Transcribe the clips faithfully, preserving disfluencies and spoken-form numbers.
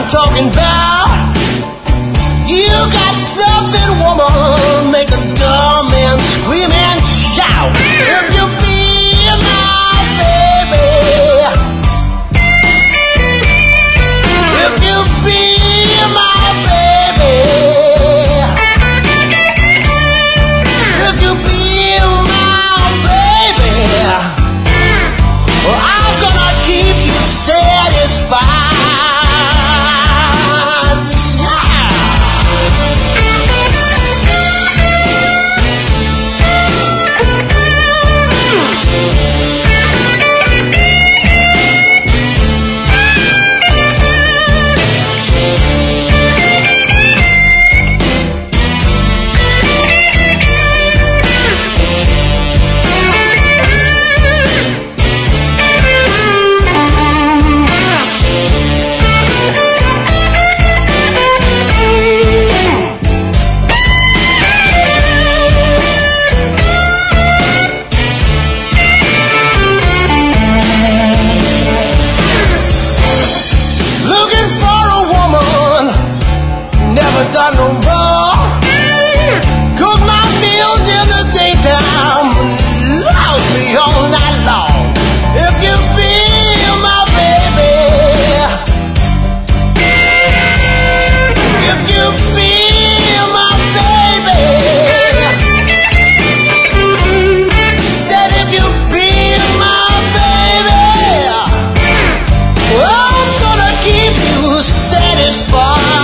talking about. You got something, woman, make a dumb man scream and shout. If you be my baby, if you be my baby, if you be my baby, well, I'm gonna keep you satisfied. Done no more. Cook my meals in the daytime, love me all night long. If you be my baby, if you be my baby, said if you be my baby, well, I'm gonna keep you satisfied.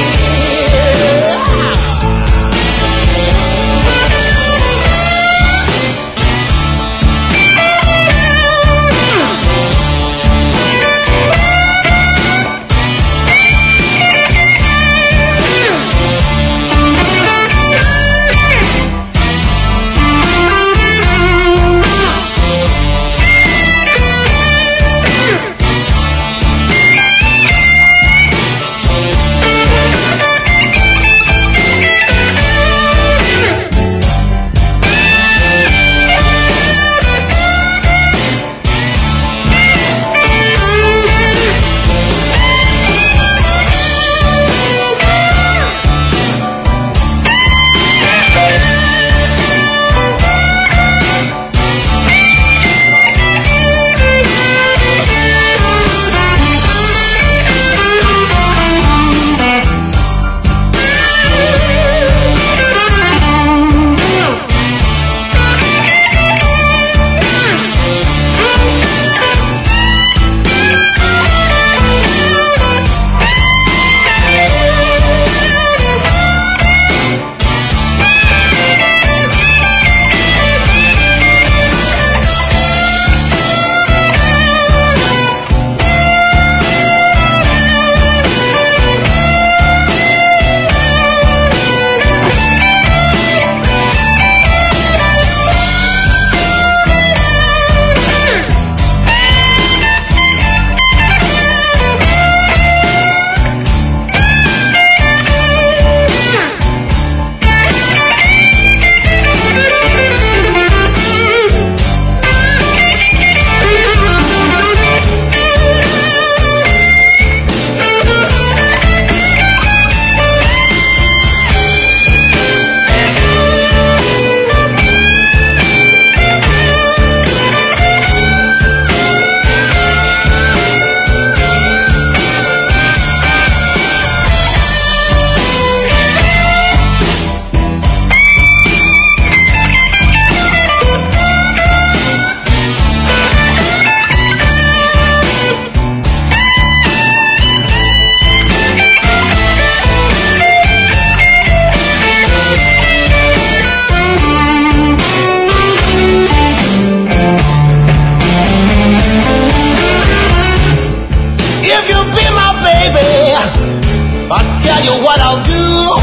I'll tell you what I'll do.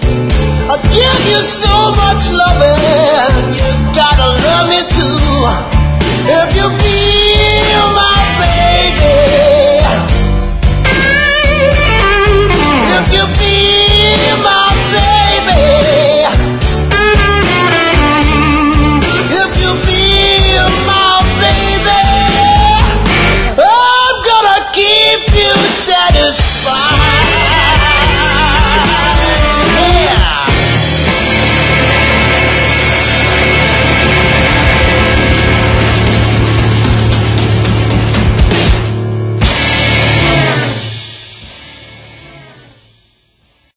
I'll give you so much loving, you gotta love me too.